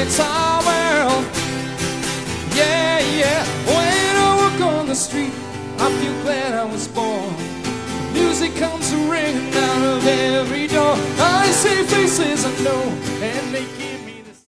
it's our world. Yeah, yeah. When I walk on the street, I feel glad I was born. Music comes ringing out of every door. I see faces I know and they keep